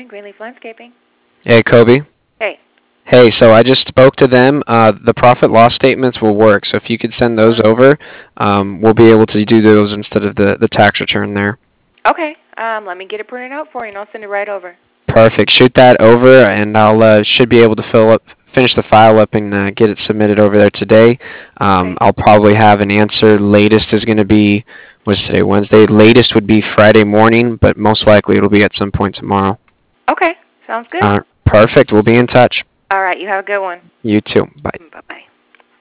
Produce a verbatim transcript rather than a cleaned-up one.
morning, Greenleaf Landscaping. Hey, Kobe. Hey. Hey, so I just spoke to them. Uh, the profit loss statements will work. So if you could send those over, um, we'll be able to do those instead of the, the tax return there. Okay. Um, let me get it printed out for you, and I'll send it right over. Perfect. Shoot that over, and I'll uh, should be able to fill up, finish the file up, and uh, get it submitted over there today. Um, Okay. I'll probably have an answer. Latest is going to be, what's today? Wednesday. Latest would be Friday morning, but most likely it'll be at some point tomorrow. Okay. Sounds good. Uh, perfect. We'll be in touch. All right. You have a good one. You too. Bye. Bye bye.